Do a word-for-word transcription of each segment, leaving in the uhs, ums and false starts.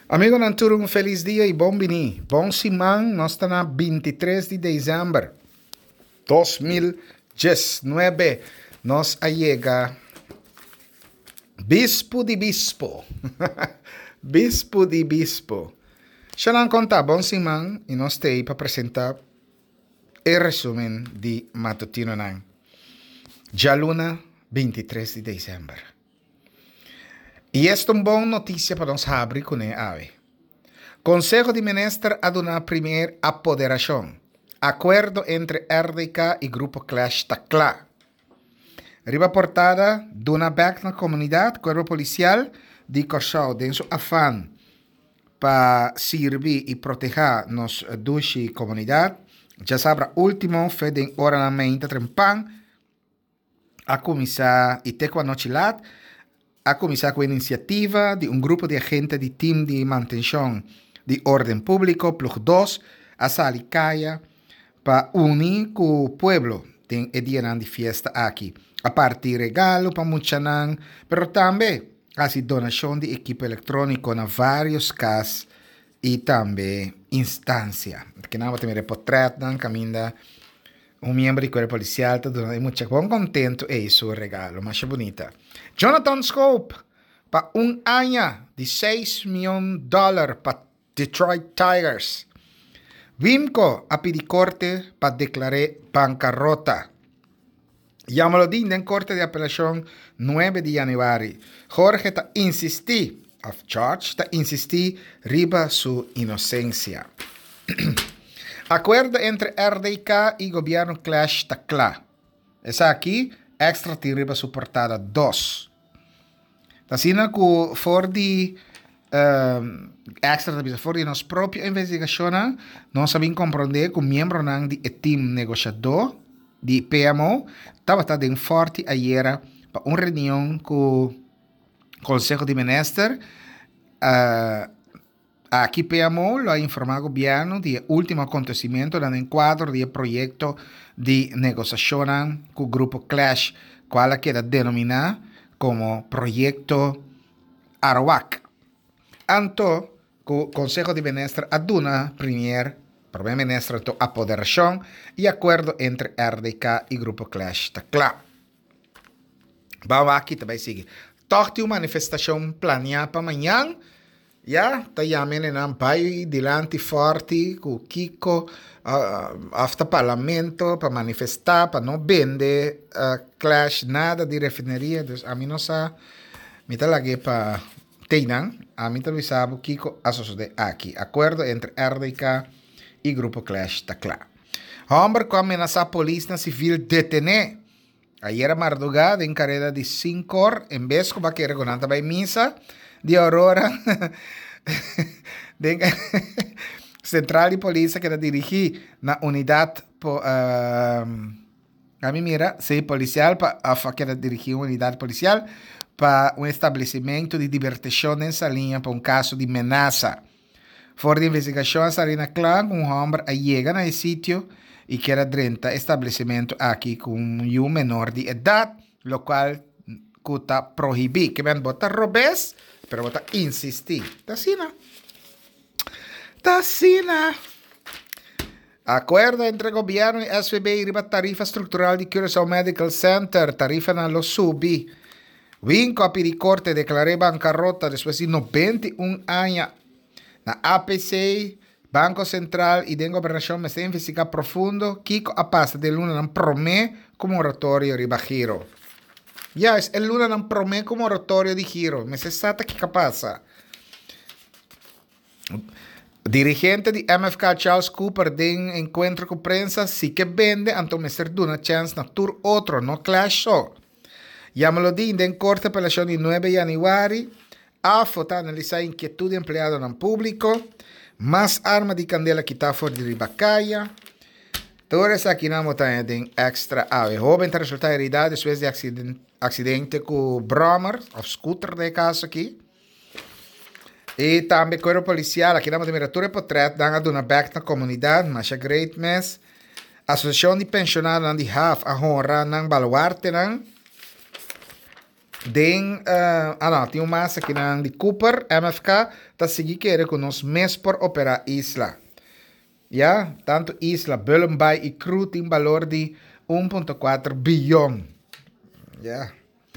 Amigo, Nanturo, um feliz dia e bom bini. Bom simão, nós estamos na vinte e três de dezembro de dois mil e dezenove. Nós chega Bispo de Bispo. Bispo de Bispo. Já não contar bom simão e nós temos para apresentar o resumo de Matutino Nan. Já luna vinte e três de dezembro. E esta é uma boa notícia para nós abrir com a ave. Consejo de Ministros aduna primeira apoderação. Acordo entre R D K e Grupo Clash está claro. Riba portada duna back na comunidade, corpo policial, de Corsau, de seu afã para servir e proteger nos duas comunidades. Já sabe, último, foi de ordenamento trempan, a comissar e te com a nochilat, a começar com a iniciativa de um grupo de agentes de time de manutenção de ordem público, plus dois, a Salicaya, para unir com o pueblo tem o dia de festa aqui. A parte de regalo para muchanan, pero também a donação de equipo eletrônico na vários casos e também instância. Que não tem reportado, caminha um membro do corpo policial, está dando muito bom contento é isso o regalo, mas é bonita. Jonathan Scope, para um ano de seis milhões de dólares para Detroit Tigers. Vimco a pedir corte para declarar bancarrota. Llámalo din en corte de apelación nueve de januari. Jorge está insistí, of charge, está insistí riba su inocencia. Acuerdo entre R D K y gobierno Clash está claro. Es aquí, extra riba su portada dos. Tasina que for di um, extra de for di nos propia investigación, no saben comprender que miembro ng di team negociador de P M O estava tendo forte ayer para uma reunião com o Conselho de Ministros. Uh, aqui P M O lo ha informado o governo de último acontecimento no enquadro do projeto de negociação com o grupo Clash, qual queda denominado como Projeto Arawak. Anto, o Conselho de Ministros aduna primeiro Primeiro-Ministro de apoderação e acordo entre R D K e Grupo Clash está claro. Vamos aqui também seguir. Torte uma manifestação planeada para amanhã. Já, está chamando um pai delante forte com o Kiko uh, after parlamento para manifestar, para não vender uh, Clash nada de refineria. Então, a mim não sabe, me está lá para Teinan, a mim também sabe o Kiko associado aqui. Acordo entre R D K e Grupo Clash está claro. Homem que ameaça a polícia civil detener. Ayer a madrugada em carreira de cinco horas, em vez de que regonanta vai missa de Aurora, de central de polícia que era dirigir na unidade uh, a mim mira, sei policial para a que era dirigir uma unidade policial para um estabelecimento de diversão nessa linha para um caso de ameaça. For de investigação, Sarina Clan, um homem chega no sítio e que era dentro do estabelecimento aqui com um menor de idade, o qual está proibido. Que vem botar robês, mas botar insistir. Tá assim, não? Tá assim, não? Acordo entre governo e S V B e riba tarifa estrutural de Curaçao Medical Center, tarifa na lo subi. Vinco a piricorte declaré bancarrota depois de noventa e um anos. Na A P C, Banco Central e da Governação me sem investigar profundo, Kiko a pasta de luna não promete como oratório riba giro. Yes, el luna não promete como oratório de giro, mas se sabe que passa. Dirigente de M F K Charles Cooper de encontro com prensa, sí que vende, então me ser duna chance na tour outro, no clash só. Llámalo de en corte apelação de nove de januari, a foto analisar inquietude empleado no público, mais arma de candela que está fora de ribacaia. Todo isso aqui não tem extra ave. Jovem está resultado heredado depois de acidente, acidente com o Brommer, o scooter de caso aqui. E também corpo policial, aqui na temperatura portrait, dando uma back na comunidade, mas é great mess. Associação de pensionados de H A F, a honra, não baluarte, não. Den, uh, ah não, tem uma massa aqui na de Cooper, M F K, tá seguindo que com nos mês por operar isla. Ja, tanto isla, Bullenbay e Cru tem valor de um vírgula quatro bilhão. Ja.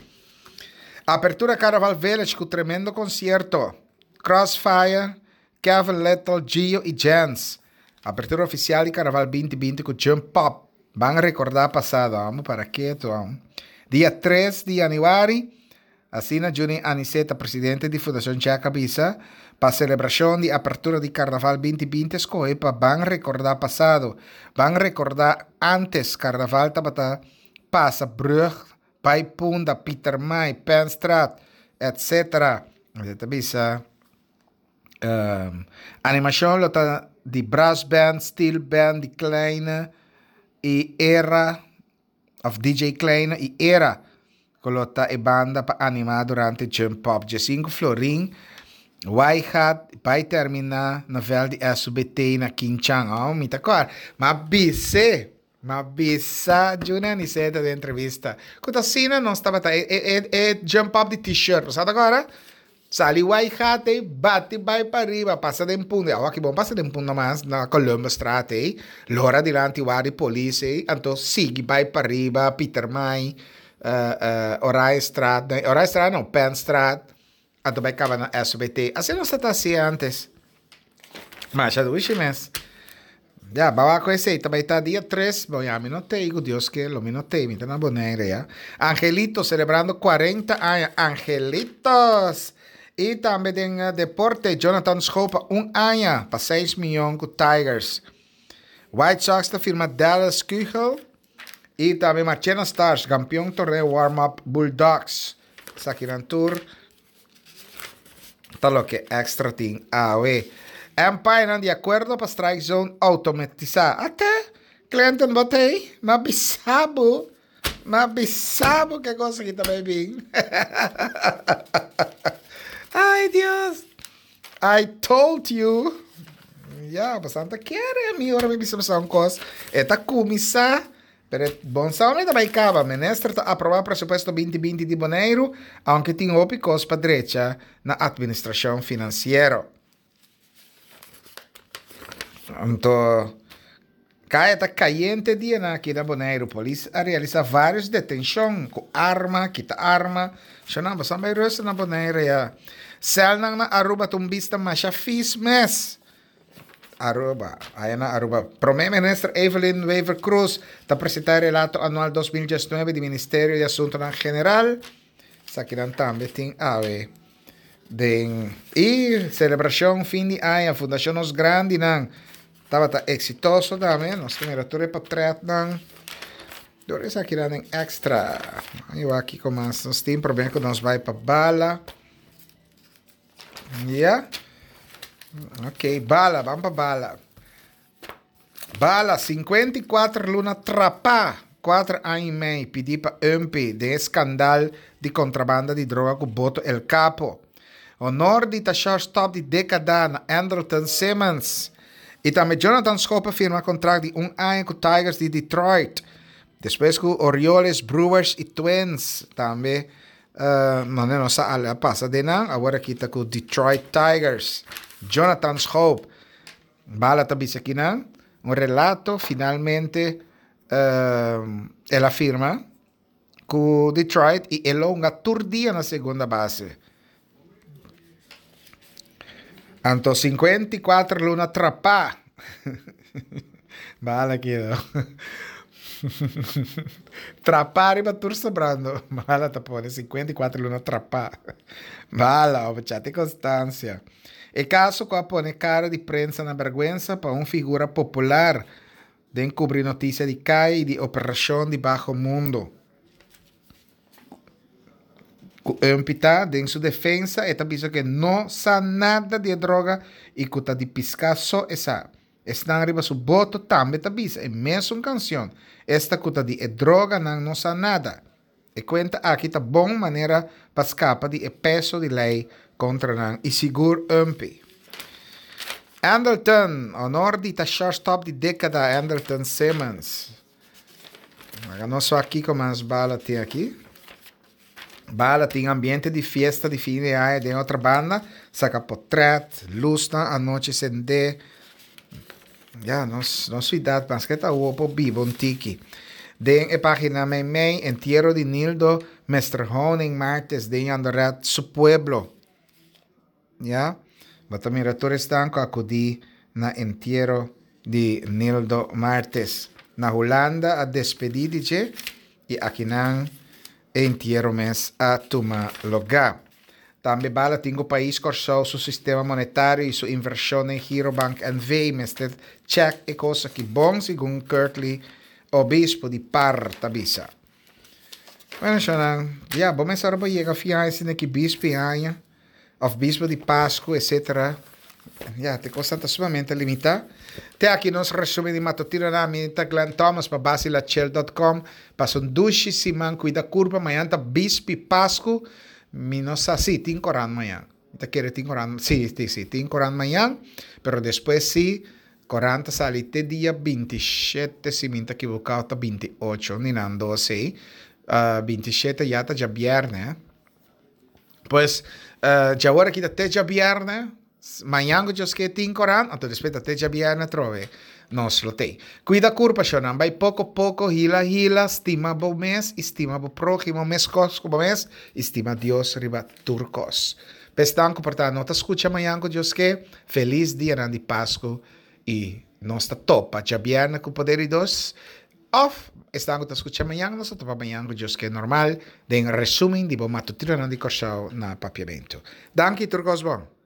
Apertura Carnaval Village com tremendo concerto. Crossfire, Kevin Lethal, Gio e Jens. Apertura oficial de Carnaval vinte vinte com Jump Pop. Van recordar passado, vamos para quieto. Dia três de janeiro, assina Juni Aniceta, presidente da Fundação Jaca Bisa, para a celebração de apertura de Carnaval vinte vinte, escolhe para van recordar passado. Van recordar antes Carnaval tabata passa Brug, Pai Punda, Pieter Mai, Penstraat, etcétera. Aniceta Bisa. Um, animação lota de brass band, steel band, de Kleine e Era, of D J Kleine e Era, colota e banda para animar durante o Jump Pop. De cinco Florin, White vai terminar na vel de S B T na Quinchang. Oh, me tá claro. Mas bise, mas bisa, Juna Aniceta de entrevista. Quando assim não estava, é, é, é Jump Pop de t-shirt, sabe agora? Sali Waihate, bate, vai para arriba, passa de punta. Ah, que bom, passa de punta mais na Columbus Street, eh? Lora dilante wari police, eh? Então, sigue, vai para arriba, Peter May, uh, uh, Orai Street, Orai Street não, Penn Street, então vai acabar na S B T. Assim não se está assim antes. Mas já do mês. Já, vai conhecer, também está dia três, bom, já me notei, Deus que lo me notei, me está na boneira, já. Angelito celebrando quarenta anos, Angelitos! E também tem uh, deporte, Jonathan Schopa, um ano, para seis milhões com Tigers. White Sox da firma Dallas Keuchel. E também Marchena Stars, campeão torneio warm-up Bulldogs. Sakiran Tour. Tá lo que extra tem. Ah, ué. Empire não de acordo para strike zone automatizar. Até, cliente não botei, mas bisabo. Mas bisabo que coisa que também bem. Ai, Deus. I told you. Ya, bastante quiere, amigo. Ahora me bisa pasar un cos. Esta comisa. Pero bom sabe também acaba. Ministro está aprovar presupuesto vinte vinte de janeiro, aunque tem opicos para direita na administração financeira. Então, cai está caliente dia na aqui na Bonaire. Polícia a realizar várias detenções com arma, quita arma. Já não, basta mais rosto na Bonaire, ya. Sel nang na Aruba tumbista masya fees mes. Aruba, ayan na Aruba. Prome Minister Evelyn Weaver Cruz ta apresentar relato anual dos mil diecinueve do Ministério de Assuntos General. Sa kinan tambe ting ave. Den e celebração fim de ano, Fundação Nos Grande nang tava ta exitoso dame, nos temperatures patreat nang. Dore sa kinan extra. Eu aqui começa, nós tem problema que nós vai para bala. Yeah. Ok, bala, vamos para bala. Bala, cinquenta e quatro luna trapá, quatro anos e meio, pedi para U M P de escândalo de contrabando de droga com Boto El Capo. Honor de taxar stop de década na Andrelton Simmons. E também Jonathan Schopa firma contrato de um ano com Tigers de Detroit. Depois com Orioles, Brewers e Twins também. Uh, não é nossa ala passa de não. Agora aqui está com Detroit Tigers. Jonathan Schoop. Bala também aqui não. Um relato, finalmente, uh, ela firma com Detroit e ela longa turdia na segunda base. Então, cinquenta e quatro luna trapá. Bala aqui, não. Trapar e batur sobrando. Mala tapone, cinquenta e quatro luna trapar. Mala, obchate constância. E caso com a pone cara de prensa na vergüenza para uma figura popular de encobrir notícia de CAI e de operação de baixo mundo. Um pita em sua defesa, eta bicho que não sabe nada de droga e que está de piscar só essa. Estão arriba su voto também tá bisa. É mesmo canção. Esta cuta de droga não não sabe nada. E conta aqui tá bom maneira para escapar de peso de lei contra não e seguro U M P. Andrelton, honor de taxar stop de década Andrelton Simmons. Não só aqui como as balas tem aqui. Bala tem ambiente de festa de fim de ano de outra banda, saca potret, luz na a noite acende. Ja, nos, nos cidade, mas que tá o vivo um tiki. Den a página me me entierro de Nildo, Mestre Honing martes de Andorat, su pueblo. Ja, bata mirator están com acudi na entierro de Nildo martes. Na Holanda a despedida e aqui não entierro mes a tuma lugar. Também bala tingo país corsou seu sistema monetário e sua inversão em Girobank N V, mestre check e coisa que bom segundo Kirtley, obispo de Partabisa. Bueno, senang, ja, bom essa hora chega fiança nesse bispo aia, of bispo de Páscoa, etcétera. Ja, te costa sumamente limitada. Te aqui nos resume de matutino na minha Glenn Thomas para basilachel ponto com, para um duche simão cuida curva, amanhã tá bispo Páscoa. Menos así, tin coran mañana. Te quiere tin coran, sí, sí, sí, tin coran mañana, pero después sí, coran te salite día veintisiete, si me equivocado, está veintiocho, ni nando así. Uh, veintisiete ya está ya viernes. Pues, uh, ya ahora aquí está ya viernes, mañana yo es que tin coran, entonces después está ya viernes, trove. Nos lo te. Cuida curva, shonan. Vai pouco pouco, hila hila, estima bo mes, estima bo próximo mes, cosco bo mes, estima Dios riba turcos. Pestanco, portanto, não te escuta amanhã com Deus que feliz dia de Páscoa e nós está topa, já viernes com poder de Deus. Off, estanco te escuta amanhã, nós topa amanhã com Deus que é normal, de resumen de bom matutino de corção na papiamento. Danke, turcos bom.